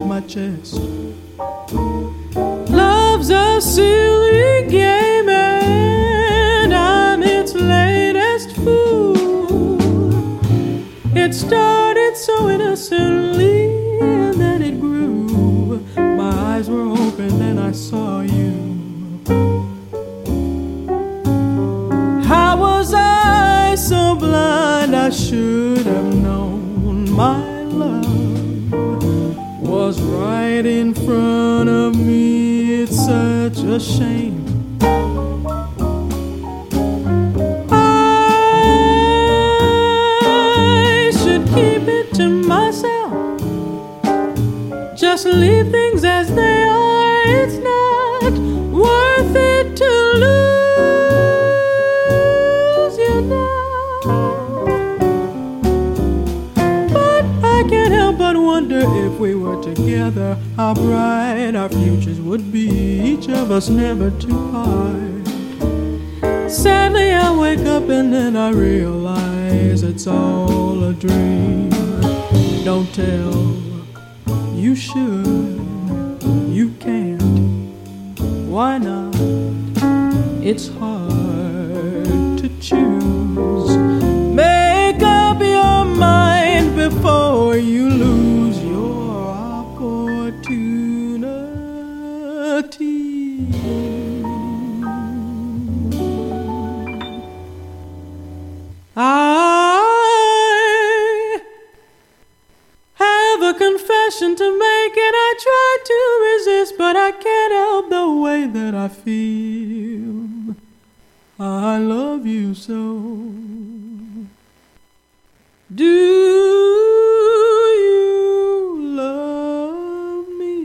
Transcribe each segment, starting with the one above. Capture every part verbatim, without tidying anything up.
my chest. Love's a silly game and I'm its latest fool. It started so innocently and then it grew. My eyes were open and I saw you. How was I so blind? I should have known my love was right in front of me. It's such a shame. I should keep it to myself. Just leave things as they are. It's not worth it to lose you now. But I can't help but wonder if we were together, how bright our futures would be, each of us never to part. Sadly I wake up and then I realize it's all a dream. Don't tell, you should, you can't. Why not? It's hard to choose. Make up your mind before you lose your opportunity. I have a confession to make and I try to resist, but I can't help the way that I feel. I love you so. Do you love me?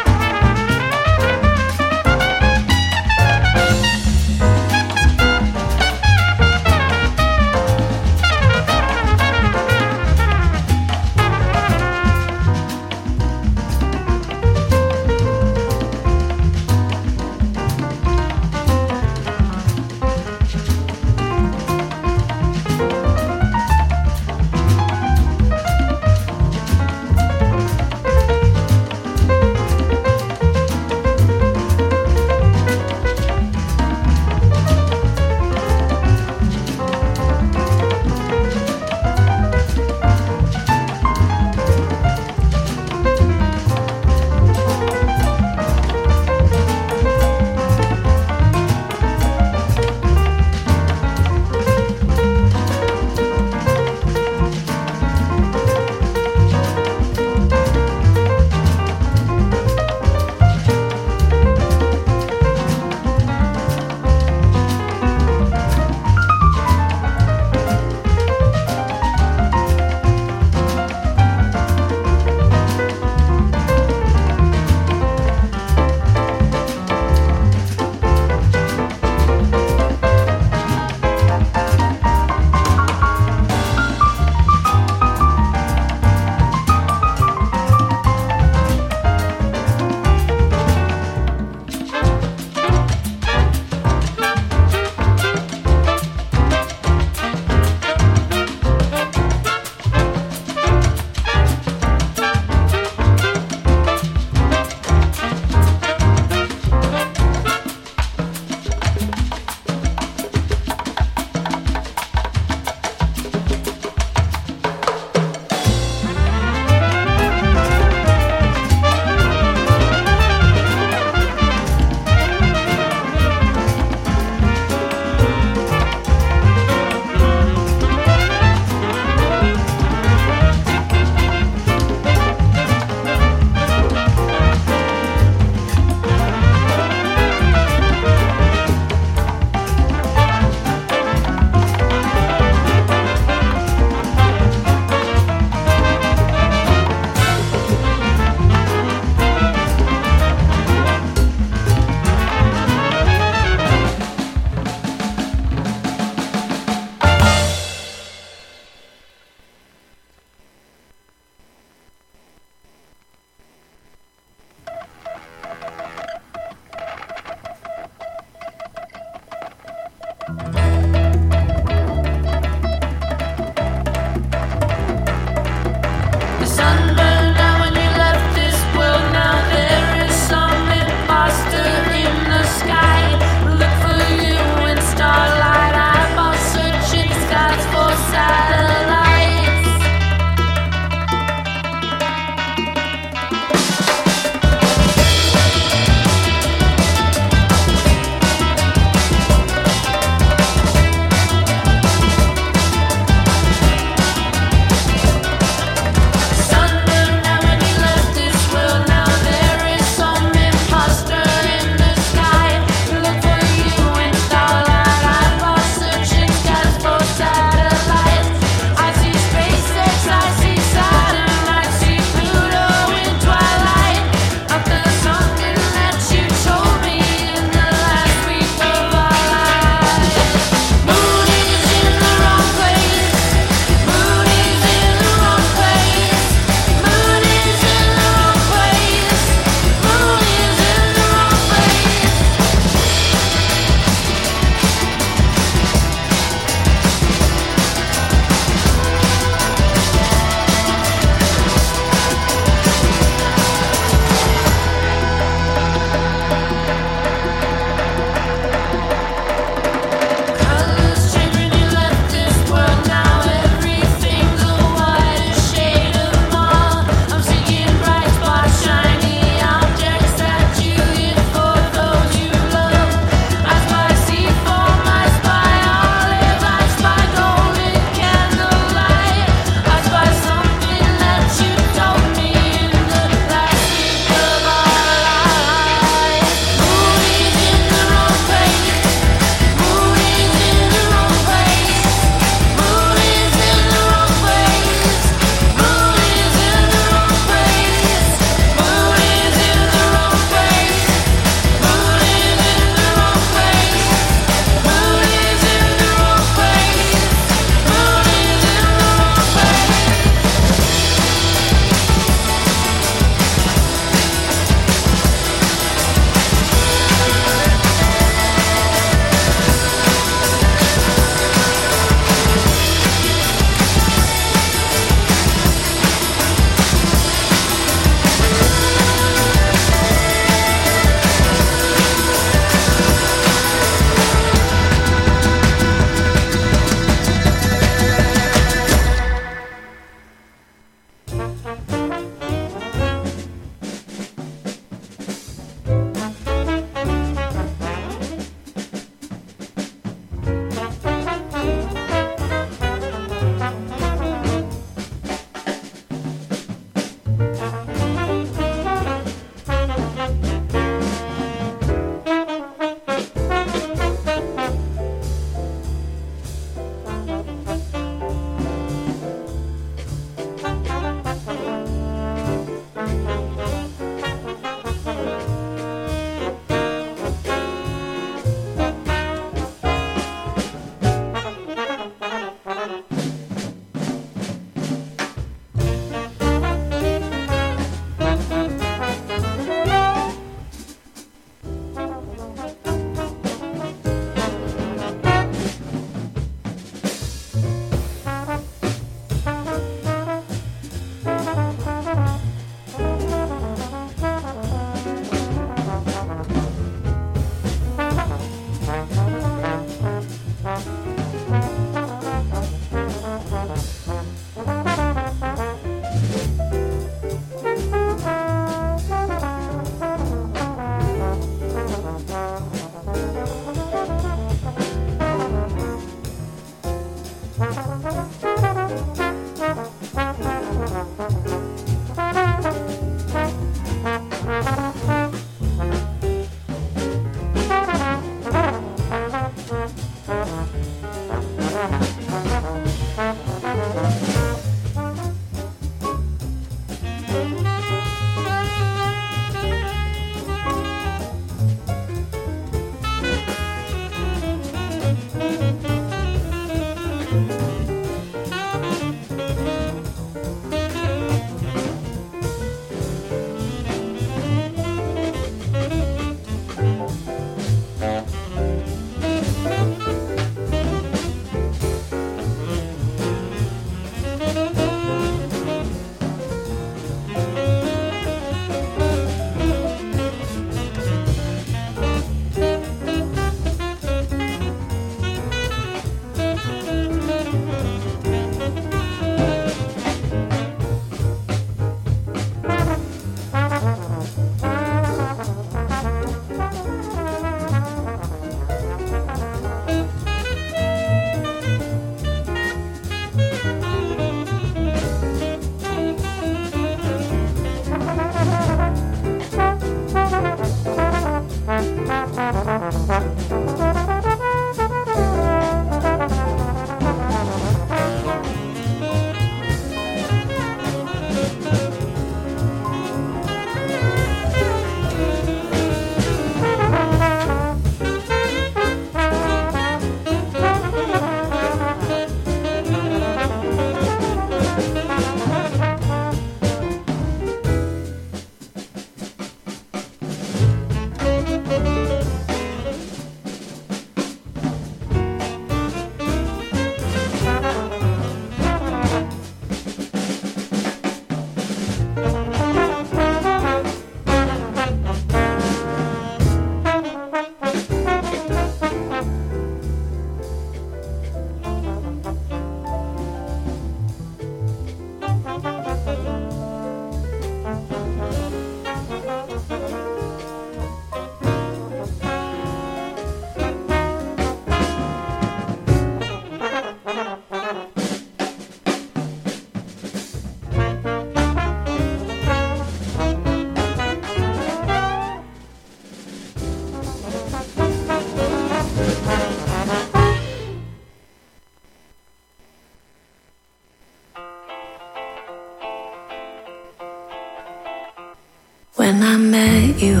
When I met you,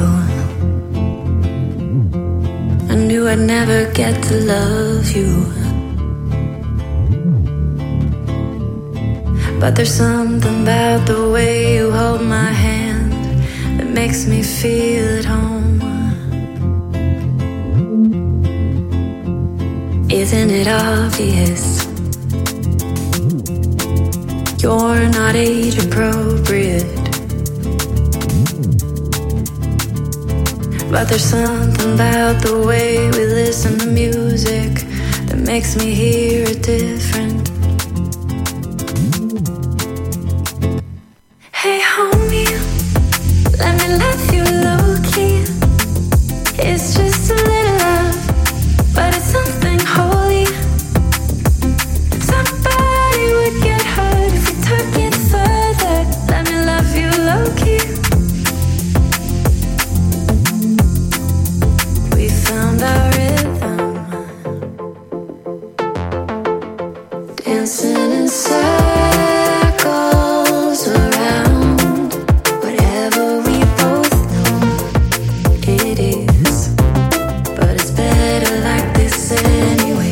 I knew I'd never get to love you. But there's something about the way you hold my hand that makes me feel at home. Isn't it obvious? You're not age appropriate. But there's something about the way we listen to music that makes me hear it different. Hey homie, let me love you low-key. It's just a little love, but it's something holy. Somebody would get hurt if we took it further. Let me love you low-key. Found our rhythm, dancing in circles around whatever we both know it is. But it's better like this anyway.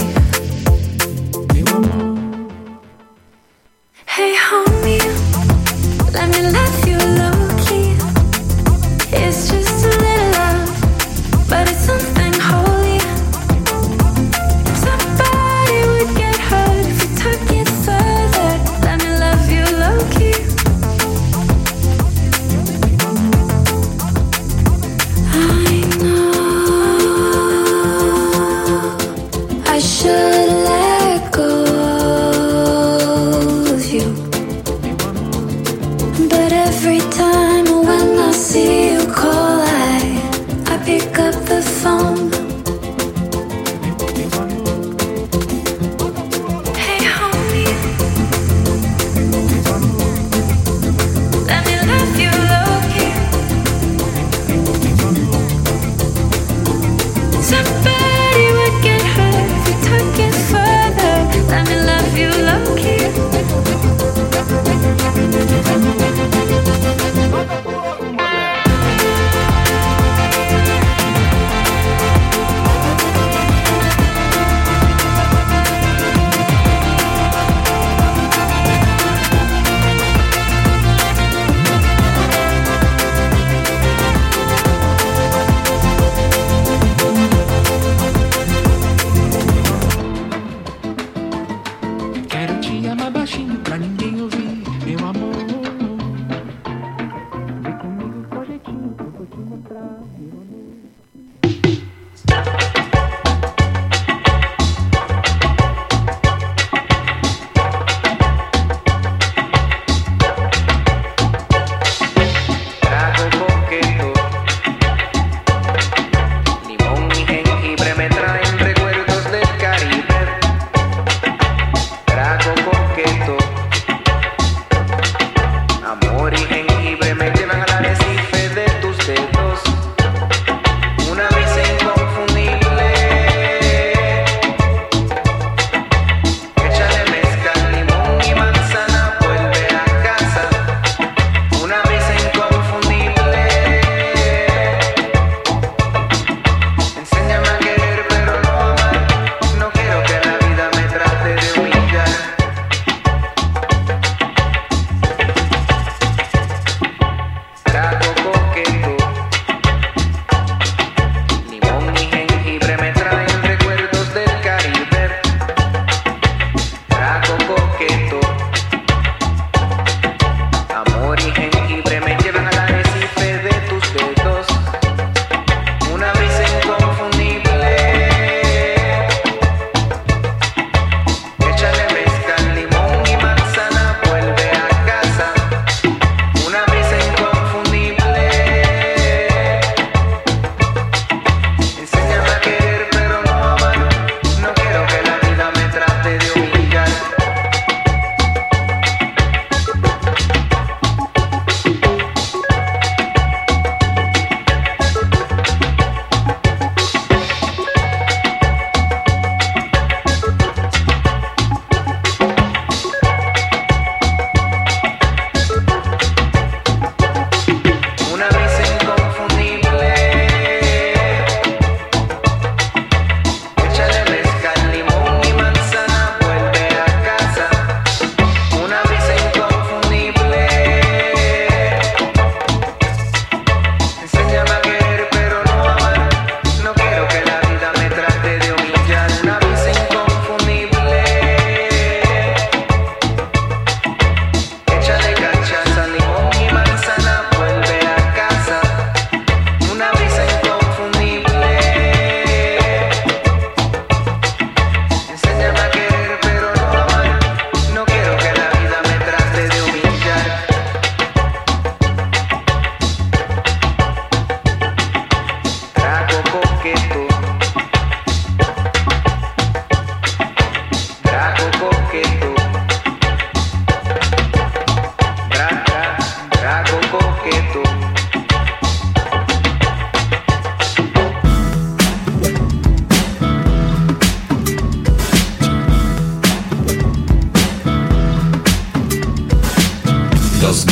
Hey homie, let me love you low-key. It's just a little love, but it's something holy. Somebody would get hurt if we took it further. Let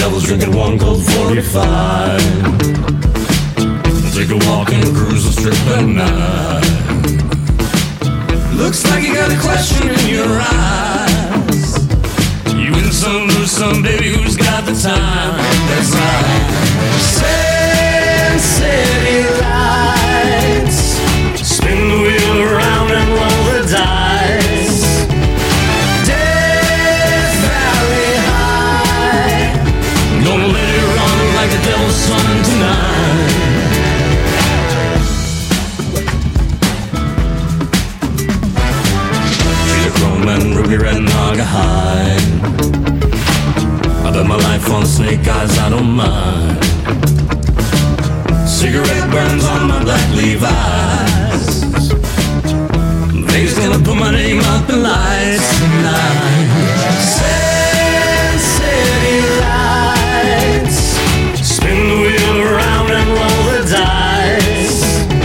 devil's drinking one cold forty-five. Take a walk and cruise the strip at night. Looks like you got a question in your eyes. You win some, lose some, baby, who's got the time? That's right. Sand City lights, spin the wheel around and roll the dice. Death Valley High, gonna let it run like the devil's son tonight. Chrome and ruby red Naugahyde. I bet my life on snake eyes, I don't mind. Cigarette burns on my black Levi's. They's gonna put my name up in lights tonight. Sand City lights, spin the wheel around and roll the dice.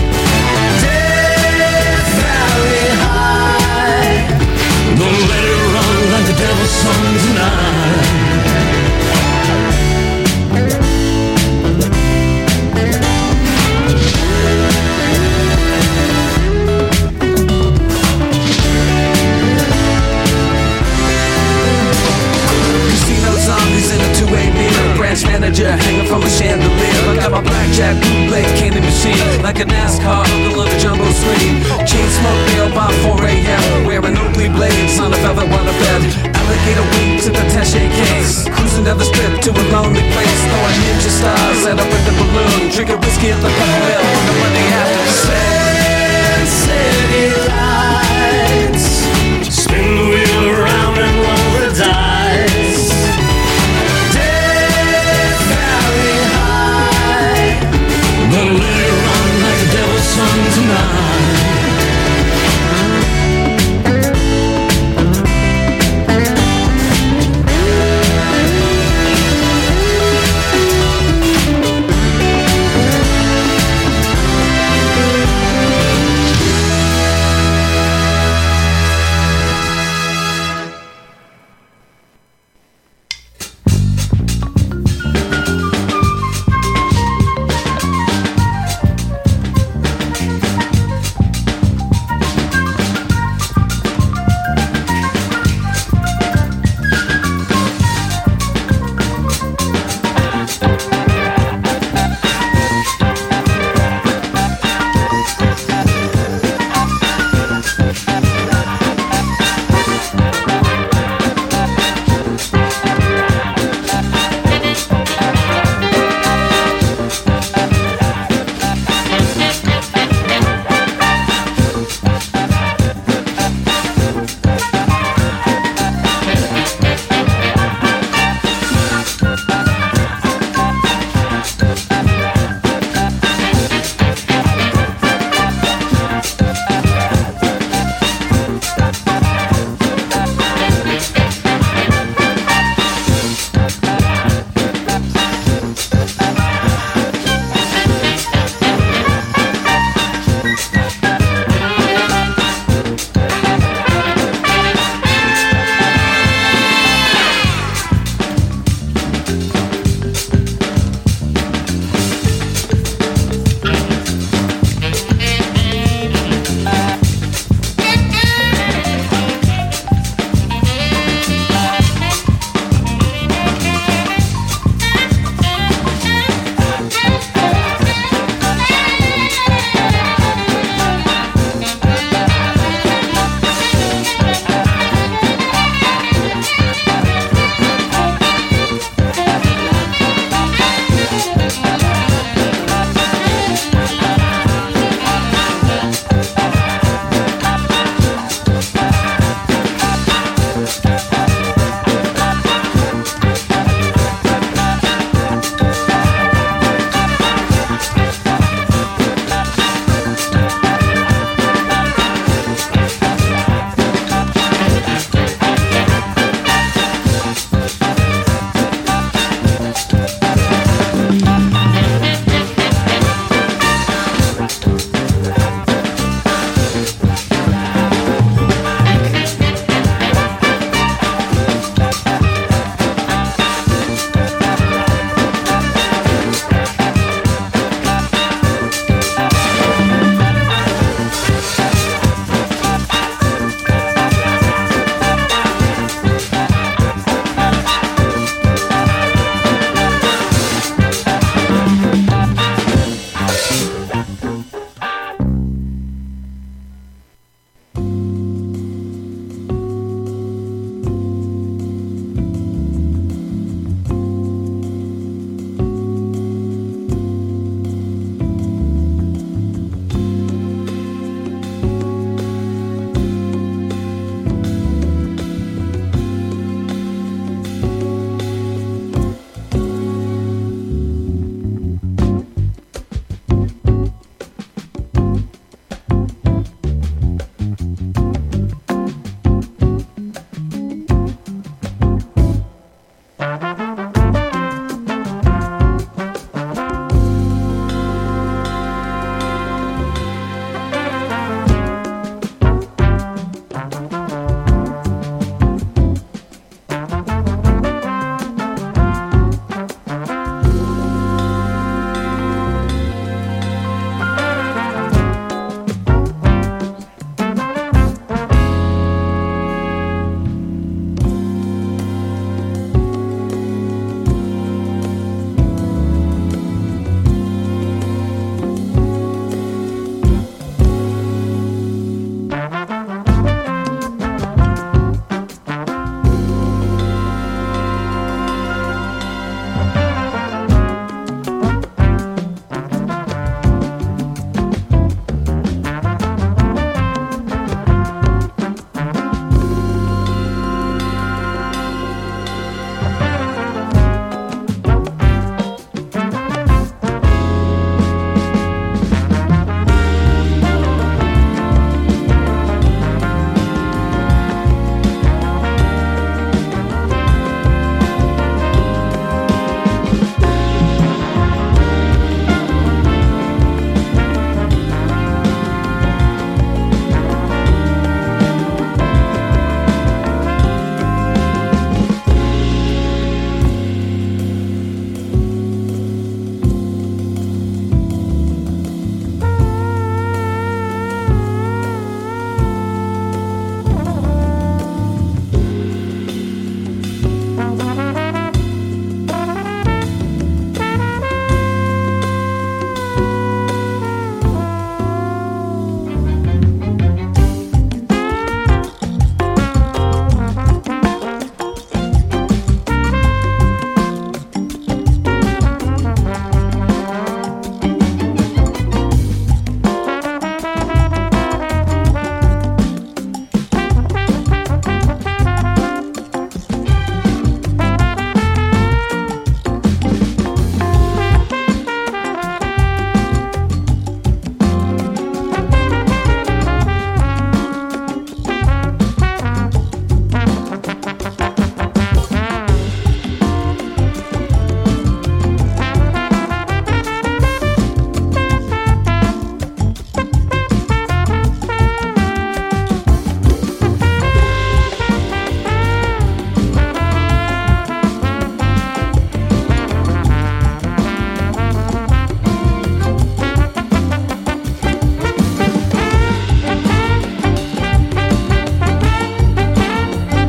Death Valley High, gonna let it run like the devil's son tonight. Casino zombies in a two-way mirror. Branch manager hanging from a chandelier. I got my blackjack bootleg candy machine, like a NASCAR uncle on a jumbo screen. Chain smoke bail by four a.m. Wearing Oakley blades on a velvet waterbed. Alligator wing to the Taché case. Cruising down the strip to a lonely place. Throwing ninja stars at a winter balloon. Drinking whiskey at the